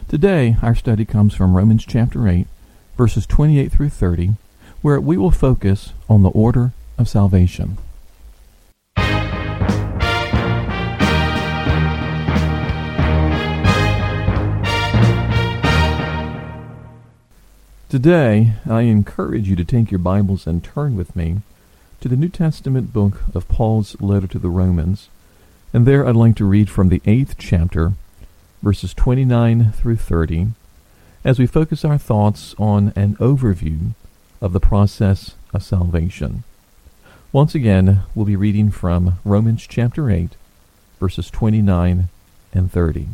Today, our study comes from Romans chapter 8, verses 28 through 30, where we will focus on the order of salvation. Today, I encourage you to take your Bibles and turn with me to the New Testament book of Paul's letter to the Romans, and there I'd like to read from the 8th chapter, verses 29 through 30, as we focus our thoughts on an overview of the process of salvation. Once again, we'll be reading from Romans chapter 8, verses 29 and 30.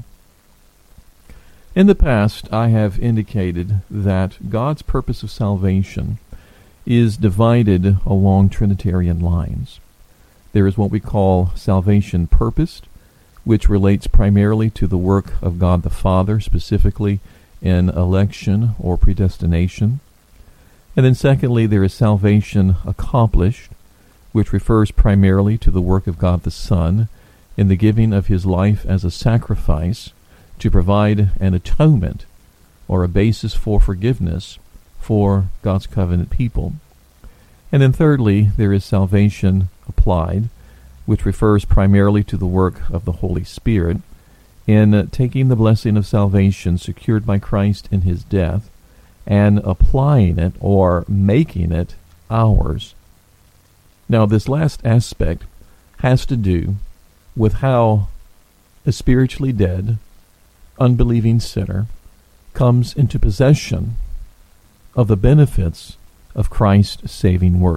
In the past, I have indicated that God's purpose of salvation is divided along Trinitarian lines. There is what we call salvation purposed, which relates primarily to the work of God the Father, specifically in election or predestination. And then secondly, there is salvation accomplished, which refers primarily to the work of God the Son in the giving of his life as a sacrifice to provide an atonement or a basis for forgiveness for God's covenant people. And then thirdly, there is salvation applied, which refers primarily to the work of the Holy Spirit in taking the blessing of salvation secured by Christ in his death and applying it or making it ours. Now, this last aspect has to do with how a spiritually dead, unbelieving sinner comes into possession of the benefits of Christ's saving work.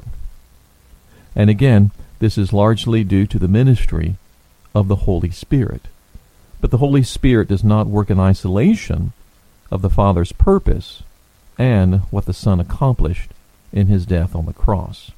And again, this is largely due to the ministry of the Holy Spirit. But the Holy Spirit does not work in isolation of the Father's purpose and what the Son accomplished in his death on the cross.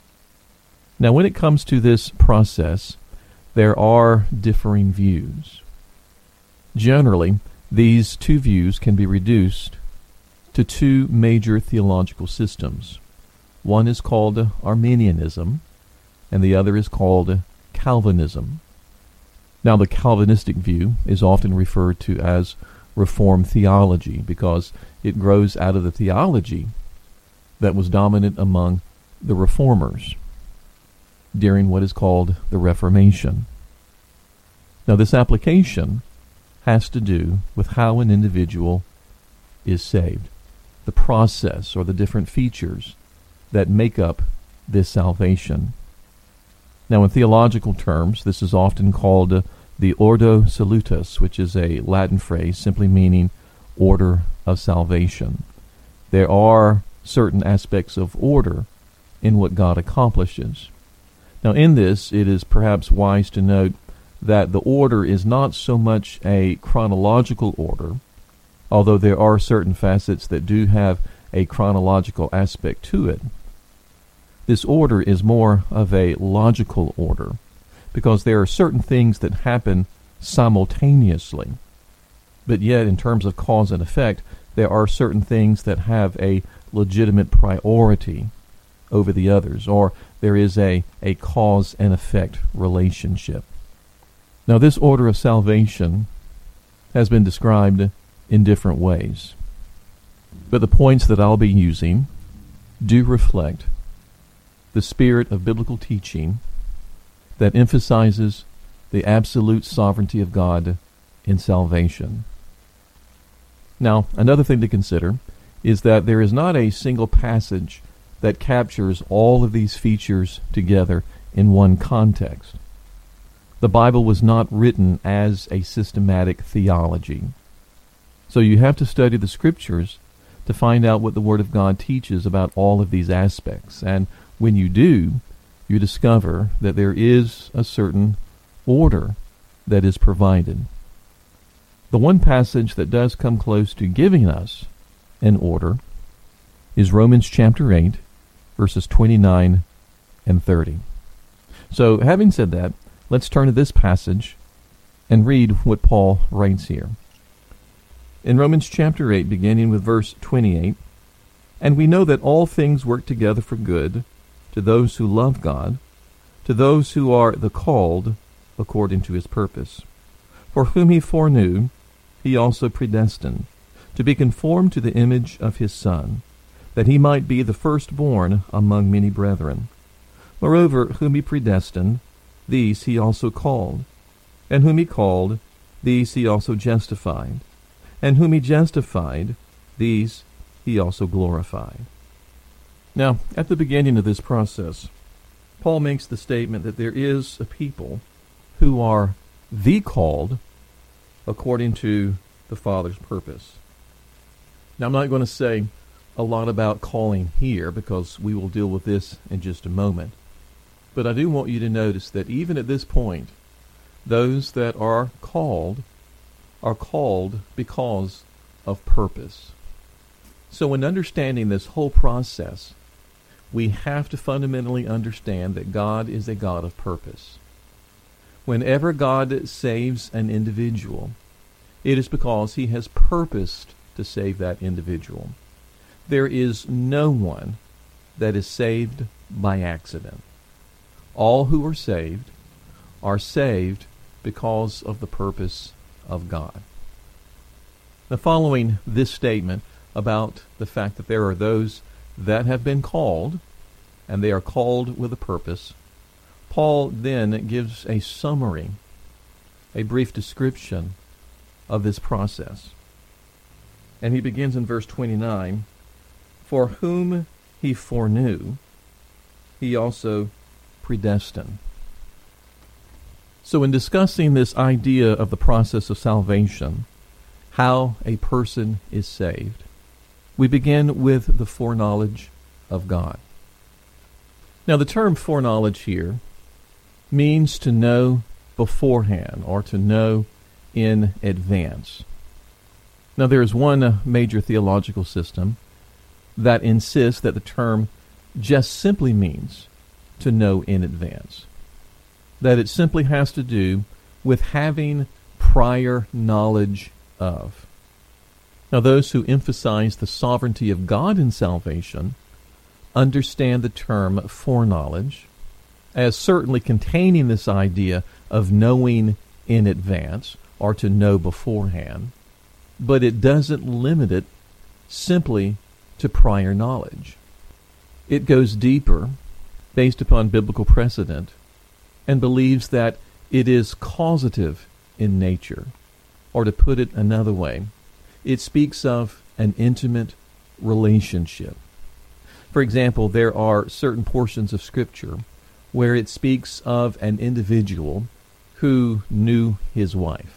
Now, when it comes to this process, there are differing views. Generally, these two views can be reduced to two major theological systems. One is called Arminianism, and the other is called Calvinism. Now, the Calvinistic view is often referred to as Reformed theology because it grows out of the theology that was dominant among the Reformers during what is called the Reformation. Now, this application has to do with how an individual is saved, the process or the different features that make up this salvation. Now, in theological terms, this is often called the Ordo Salutis, which is a Latin phrase simply meaning order of salvation. There are certain aspects of order in what God accomplishes. Now, in this, it is perhaps wise to note that the order is not so much a chronological order, although there are certain facets that do have a chronological aspect to it. This order is more of a logical order, because there are certain things that happen simultaneously. But yet, in terms of cause and effect, there are certain things that have a legitimate priority over the others, or there is a cause and effect relationship. Now, this order of salvation has been described in different ways, but the points that I'll be using do reflect the spirit of biblical teaching that emphasizes the absolute sovereignty of God in salvation. Now, another thing to consider is that there is not a single passage that captures all of these features together in one context. The Bible was not written as a systematic theology. So you have to study the Scriptures to find out what the Word of God teaches about all of these aspects. And when you do, you discover that there is a certain order that is provided. The one passage that does come close to giving us an order is Romans chapter 8, verses 29 and 30. So, having said that, let's turn to this passage and read what Paul writes here. In Romans chapter 8, beginning with verse 28, "And we know that all things work together for good to those who love God, to those who are the called according to his purpose. For whom he foreknew, he also predestined, to be conformed to the image of his Son, that he might be the firstborn among many brethren. Moreover, whom he predestined, these he also called. And whom he called, these he also justified. And whom he justified, these he also glorified. Now, at the beginning of this process, Paul makes the statement that there is a people who are the called according to the Father's purpose. Now, I'm not going to say a lot about calling here because we will deal with this in just a moment. But I do want you to notice that even at this point, those that are called because of purpose. So in understanding this whole process, we have to fundamentally understand that God is a God of purpose. Whenever God saves an individual, it is because he has purposed to save that individual. There is no one that is saved by accident. All who are saved because of the purpose of God. Now, following this statement about the fact that there are those that have been called, and they are called with a purpose, Paul then gives a summary, a brief description of this process. And he begins in verse 29, "For whom he foreknew, he also predestined." So in discussing this idea of the process of salvation, how a person is saved, we begin with the foreknowledge of God. Now, the term foreknowledge here means to know beforehand or to know in advance. Now, there is one major theological system that insists that the term just simply means to know in advance, that it simply has to do with having prior knowledge of. Now, those who emphasize the sovereignty of God in salvation understand the term foreknowledge as certainly containing this idea of knowing in advance or to know beforehand, but it doesn't limit it simply to prior knowledge. It goes deeper based upon biblical precedent and believes that it is causative in nature, or to put it another way, it speaks of an intimate relationship. For example, there are certain portions of Scripture where it speaks of an individual who knew his wife.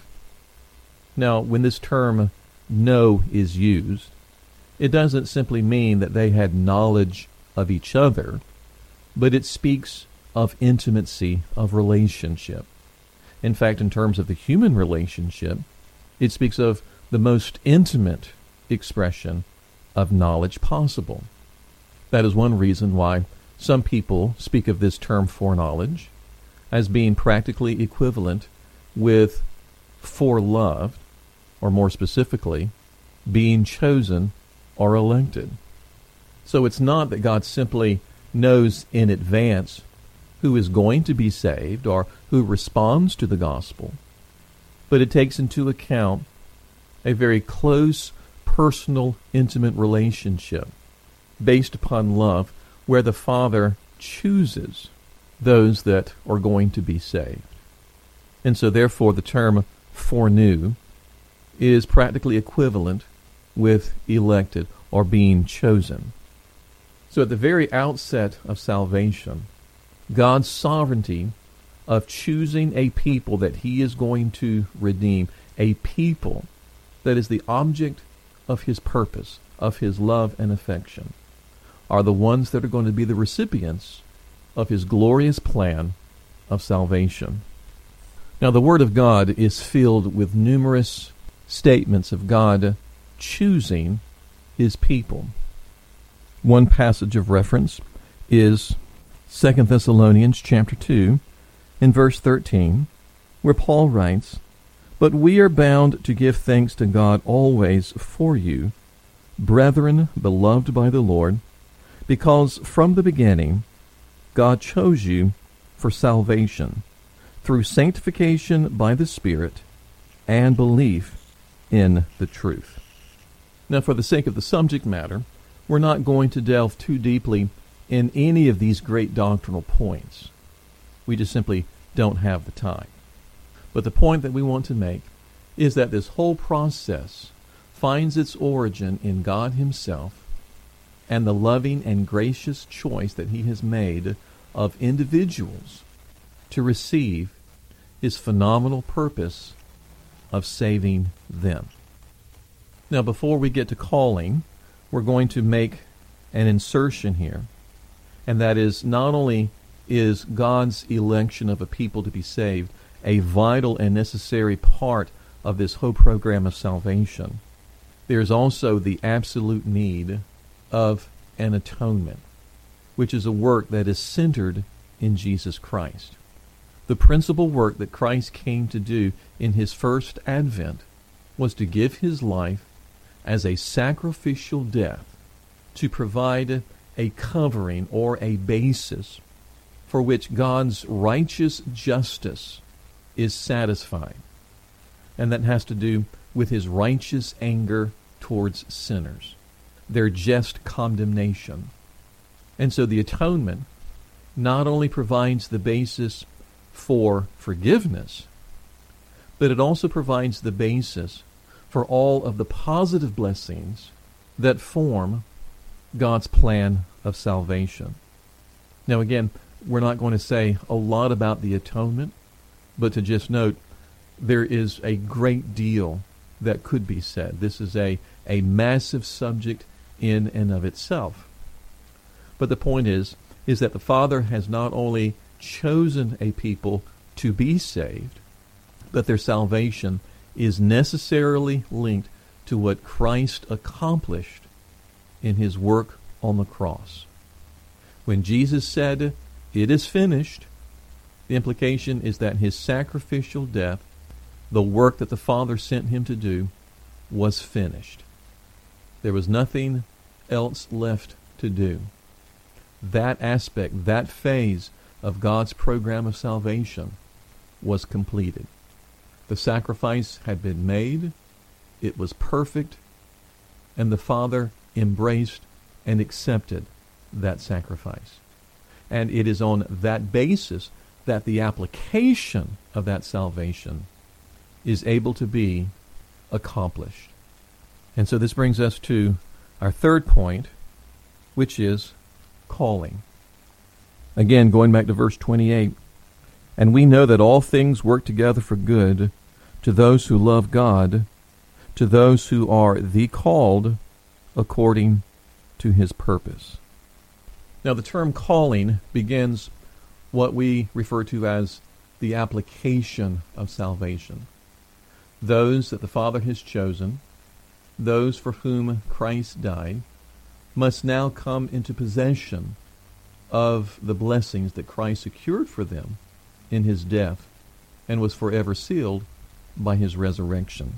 Now, when this term know is used, it doesn't simply mean that they had knowledge of each other, but it speaks of intimacy, of relationship. In fact, in terms of the human relationship, it speaks of the most intimate expression of knowledge possible. That is one reason why some people speak of this term foreknowledge as being practically equivalent with foreloved, or more specifically, being chosen or elected. So it's not that God simply knows in advance who is going to be saved or who responds to the gospel, but it takes into account a very close, personal, intimate relationship based upon love, where the Father chooses those that are going to be saved. And so therefore the term foreknew is practically equivalent with elected or being chosen. So at the very outset of salvation, God's sovereignty of choosing a people that he is going to redeem, a people that is the object of his purpose, of his love and affection, are the ones that are going to be the recipients of his glorious plan of salvation. Now, the Word of God is filled with numerous statements of God choosing his people. One passage of reference is 2 Thessalonians chapter 2, in verse 13, where Paul writes, "But we are bound to give thanks to God always for you, brethren beloved by the Lord, because from the beginning God chose you for salvation, through sanctification by the Spirit and belief in the truth. Now, for the sake of the subject matter, we're not going to delve too deeply in any of these great doctrinal points. We just simply don't have the time. But the point that we want to make is that this whole process finds its origin in God Himself and the loving and gracious choice that He has made of individuals to receive His phenomenal purpose of saving them. Now, before we get to calling, we're going to make an insertion here, and that is, not only is God's election of a people to be saved a vital and necessary part of this whole program of salvation, there's also the absolute need of an atonement, which is a work that is centered in Jesus Christ. The principal work that Christ came to do in His first advent was to give His life as a sacrificial death to provide a covering or a basis for which God's righteous justice is satisfied. And that has to do with His righteous anger towards sinners, their just condemnation. And so the atonement not only provides the basis for forgiveness, but it also provides the basis for all of the positive blessings that form God's plan of salvation. Now again, we're not going to say a lot about the atonement, but to just note, there is a great deal that could be said. This is a massive subject in and of itself. But the point is that the Father has not only chosen a people to be saved, but their salvation is necessarily linked to what Christ accomplished in His work on the cross. When Jesus said, "It is finished," the implication is that His sacrificial death, the work that the Father sent Him to do, was finished. There was nothing else left to do. That aspect, that phase of God's program of salvation was completed. The sacrifice had been made, it was perfect, and the Father embraced and accepted that sacrifice. And it is on that basis that the application of that salvation is able to be accomplished. And so this brings us to our third point, which is calling. Again, going back to verse 28, "And we know that all things work together for good to those who love God, to those who are the called according to His purpose." Now, the term calling begins what we refer to as the application of salvation. Those that the Father has chosen, those for whom Christ died, must now come into possession of the blessings that Christ secured for them in His death and was forever sealed by His resurrection.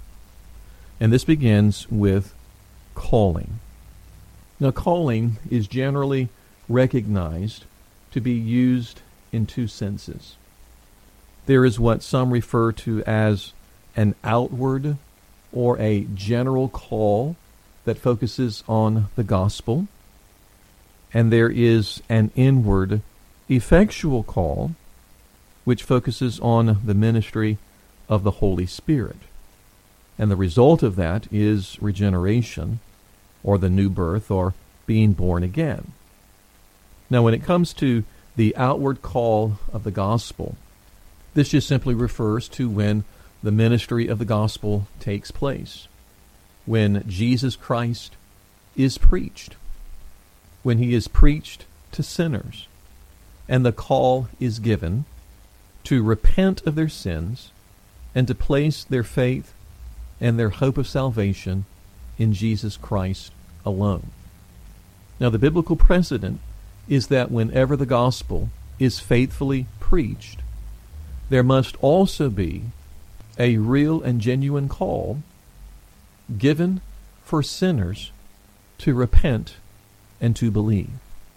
And this begins with calling. Now, calling is generally recognized to be used in two senses. There is what some refer to as an outward or a general call that focuses on the gospel, and there is an inward, effectual call which focuses on the ministry of the Holy Spirit. And the result of that is regeneration, or the new birth, or being born again. Now, when it comes to the outward call of the gospel, this just simply refers to when the ministry of the gospel takes place, when Jesus Christ is preached, when He is preached to sinners, and the call is given to repent of their sins and to place their faith and their hope of salvation in Jesus Christ alone. Now, the biblical precedent is that whenever the gospel is faithfully preached, there must also be a real and genuine call given for sinners to repent and to believe.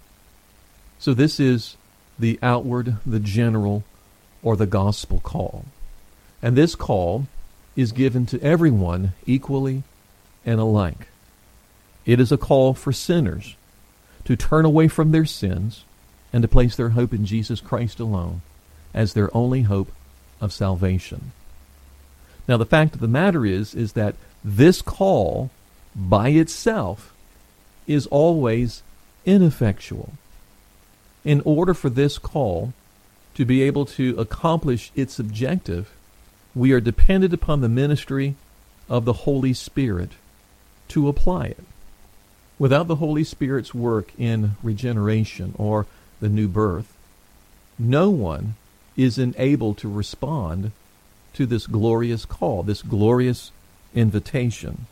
So this is the outward, the general, or the gospel call. And this call is given to everyone equally and alike. It is a call for sinners to turn away from their sins and to place their hope in Jesus Christ alone as their only hope of salvation. Now, the fact of the matter is that this call by itself is always ineffectual. In order for this call to be able to accomplish its objective, we are dependent upon the ministry of the Holy Spirit to apply it. Without the Holy Spirit's work in regeneration or the new birth, no one is enabled to respond to this glorious call, this glorious invitation.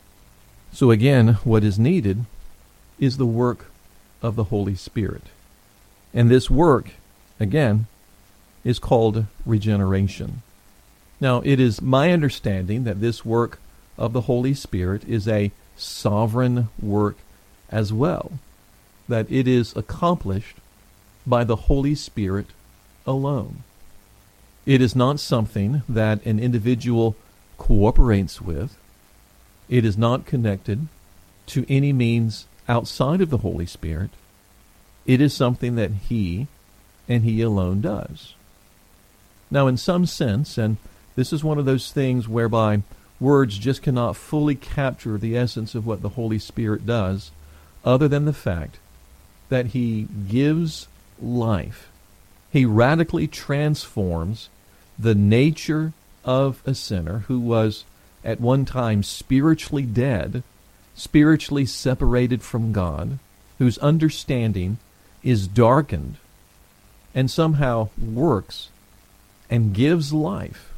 So again, what is needed is the work of the Holy Spirit. And this work, again, is called regeneration. Now, it is my understanding that this work of the Holy Spirit is a sovereign work as well, that it is accomplished by the Holy Spirit alone. It is not something that an individual cooperates with. It is not connected to any means outside of the Holy Spirit. It is something that He and He alone does. Now, in some sense, and this is one of those things whereby words just cannot fully capture the essence of what the Holy Spirit does, other than the fact that He gives life. He radically transforms the nature of a sinner who was at one time spiritually dead, spiritually separated from God, whose understanding is darkened, and somehow works and gives life.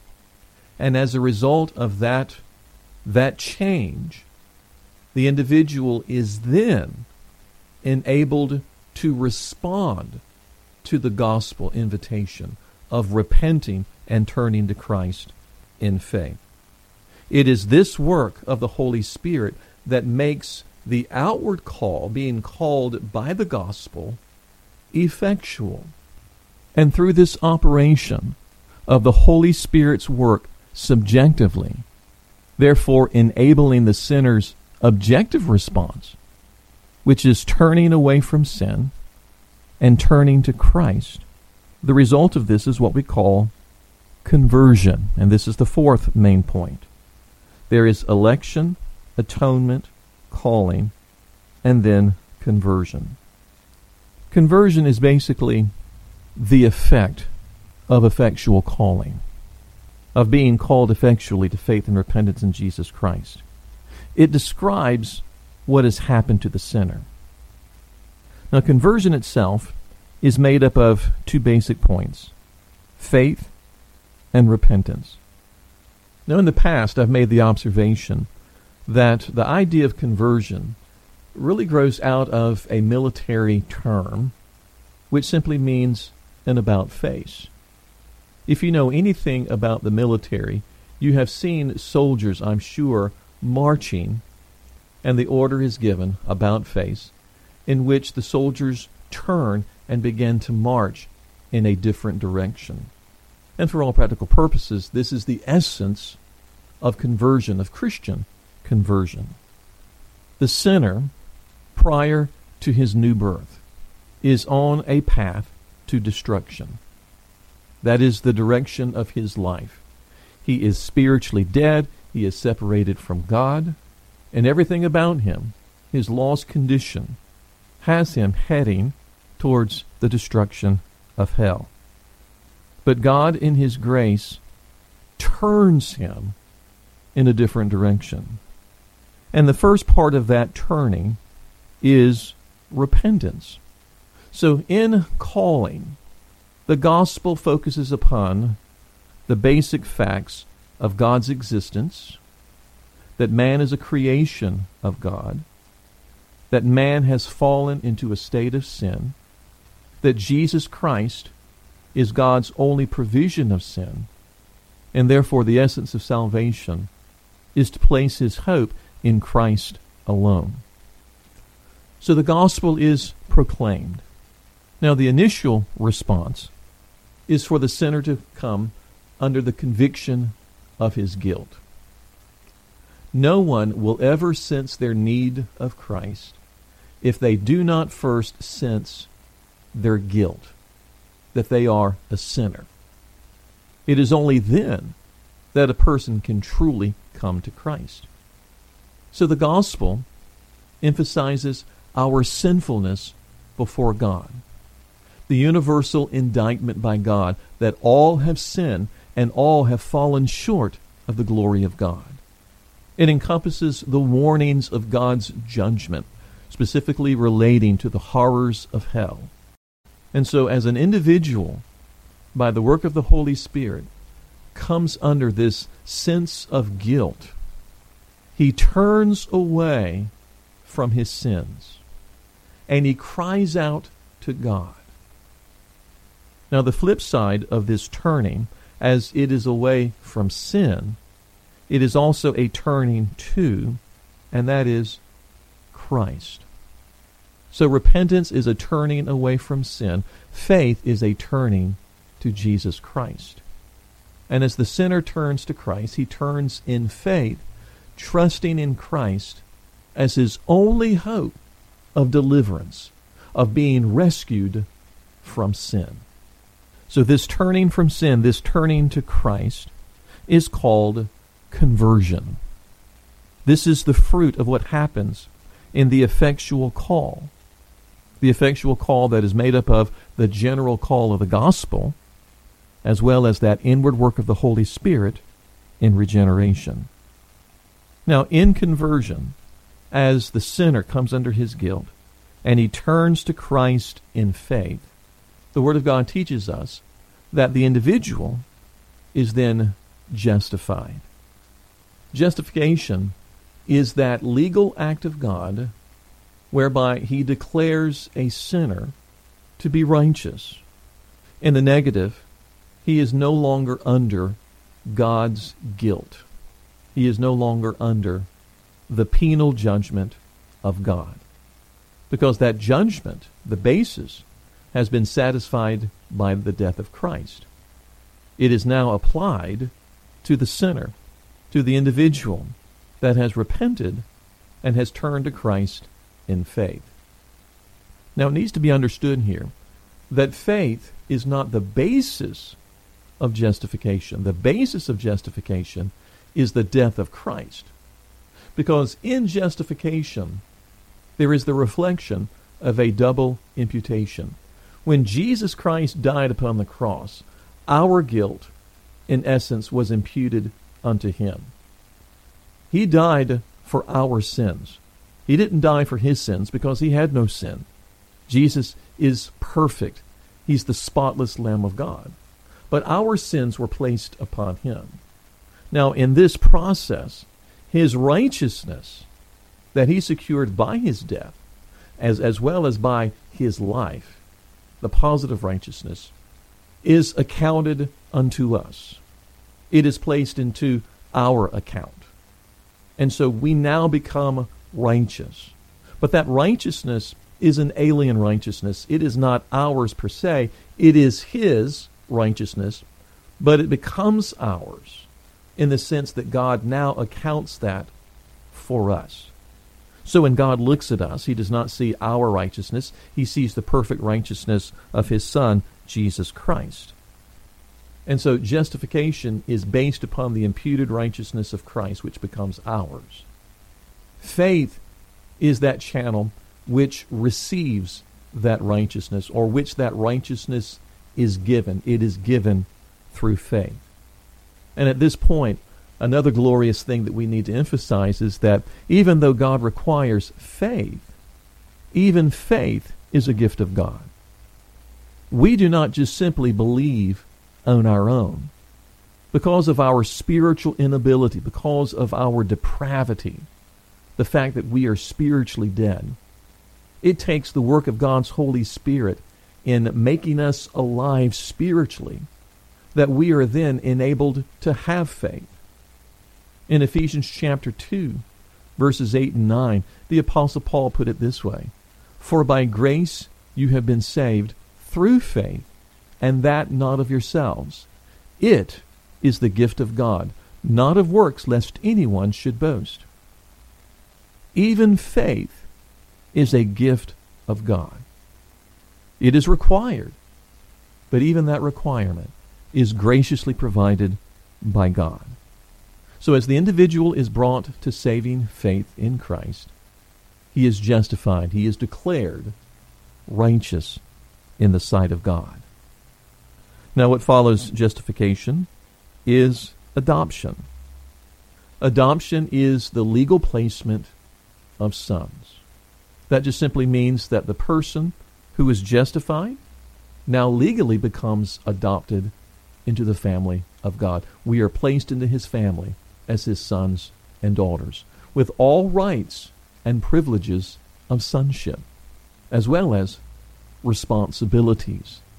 And as a result of that change, the individual is then enabled to respond to the gospel invitation of repenting and turning to Christ in faith. It is this work of the Holy Spirit that makes the outward call, being called by the gospel, effectual. And through this operation of the Holy Spirit's work subjectively, therefore enabling the sinner's objective response, which is turning away from sin and turning to Christ, the result of this is what we call conversion. And this is the fourth main point. There is election, atonement, calling, and then conversion. Conversion is basically the effect of effectual calling, of being called effectually to faith and repentance in Jesus Christ. It describes what has happened to the sinner. Now, conversion itself is made up of two basic points: faith and repentance. Now, in the past, I've made the observation that the idea of conversion really grows out of a military term, which simply means an about-face. If you know anything about the military, you have seen soldiers, I'm sure, marching, and the order is given, about-face, in which the soldiers turn and begin to march in a different direction. And for all practical purposes, this is the essence of conversion, of Christian conversion. The sinner, prior to his new birth, is on a path to destruction. That is the direction of his life. He is spiritually dead, he is separated from God, and everything about him, his lost condition, has him heading towards the destruction of hell. But God, in His grace, turns him in a different direction. And the first part of that turning is repentance. So in calling, the gospel focuses upon the basic facts of God's existence, that man is a creation of God, that man has fallen into a state of sin, that Jesus Christ is God's only provision of sin, and therefore the essence of salvation is to place his hope in Christ alone. So the gospel is proclaimed. Now, the initial response is for the sinner to come under the conviction of his guilt. No one will ever sense their need of Christ if they do not first sense their guilt, that they are a sinner. It is only then that a person can truly come to Christ. So the gospel emphasizes our sinfulness before God, the universal indictment by God that all have sinned and all have fallen short of the glory of God. It encompasses the warnings of God's judgment, specifically relating to the horrors of hell. And so as an individual, by the work of the Holy Spirit, comes under this sense of guilt, he turns away from his sins and he cries out to God. Now the flip side of this turning, as it is away from sin, it is also a turning to, and that is Christ. So repentance is a turning away from sin. Faith is a turning to Jesus Christ. And as the sinner turns to Christ, he turns in faith, trusting in Christ as his only hope of deliverance, of being rescued from sin. So this turning from sin, this turning to Christ, is called conversion. This is the fruit of what happens in the effectual call. The effectual call that is made up of the general call of the gospel, as well as that inward work of the Holy Spirit in regeneration. Now, in conversion, as the sinner comes under his guilt, and he turns to Christ in faith, the Word of God teaches us that the individual is then justified. Justification is that legal act of God whereby he declares a sinner to be righteous. In the negative, he is no longer under God's guilt. He is no longer under the penal judgment of God. Because that judgment, the basis, has been satisfied by the death of Christ. It is now applied to the sinner, to the individual that has repented and has turned to Christ in faith. Now it needs to be understood here that faith is not the basis of justification. The basis of justification is the death of Christ. Because in justification, there is the reflection of a double imputation. When Jesus Christ died upon the cross, our guilt, in essence, was imputed unto him. He died for our sins. He didn't die for his sins because he had no sin. Jesus is perfect. He's the spotless Lamb of God. But our sins were placed upon him. Now, in this process, his righteousness that he secured by his death, as well as by his life, the positive righteousness, is accounted unto us. It is placed into our account. And so we now become righteous. But that righteousness is an alien righteousness. It is not ours per se. It is his righteousness, but it becomes ours in the sense that God now accounts that for us. So when God looks at us, he does not see our righteousness. He sees the perfect righteousness of his Son, Jesus Christ. And so justification is based upon the imputed righteousness of Christ, which becomes ours. Faith is that channel which receives that righteousness, or which that righteousness is given. It is given through faith. And at this point, another glorious thing that we need to emphasize is that even though God requires faith, even faith is a gift of God. We do not just simply believe on our own. Because of our spiritual inability, because of our depravity, the fact that we are spiritually dead, it takes the work of God's Holy Spirit in making us alive spiritually that we are then enabled to have faith. In Ephesians chapter 2, verses 8 and 9, the Apostle Paul put it this way: "For by grace you have been saved through faith, and that not of yourselves. It is the gift of God, not of works, lest anyone should boast. Even faith is a gift of God. It is required, but even that requirement is graciously provided by God. So as the individual is brought to saving faith in Christ, he is justified, he is declared righteous in the sight of God. Now what follows justification is adoption. Adoption is the legal placement of sons. That just simply means that the person who is justified now legally becomes adopted into the family of God. We are placed into his family as his sons and daughters, with all rights and privileges of sonship, as well as responsibilities